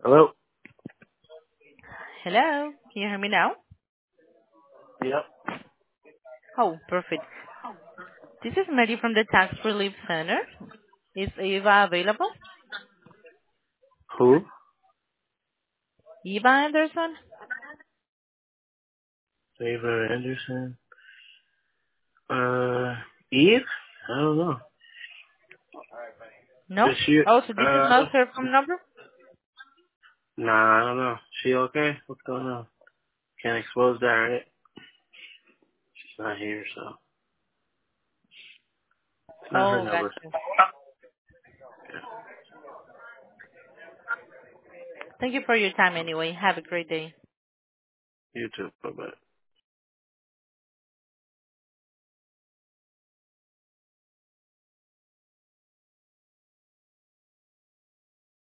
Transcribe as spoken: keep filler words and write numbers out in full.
Hello? Hello, can you hear me now? Yep. Oh, perfect. This is Mary from the Tax Relief Center. Is Eva available? Who? Eva Anderson? Ava Anderson? Uh, Eve? I don't know. No? Is she, Oh, so this is uh, not her phone number? nah, I don't know. She okay? What's going on? Can't expose that, right? She's not here, so. It's not her Oh, number. gotcha. Yeah. Thank you for your time anyway. Have a great day. You too. Bye-bye.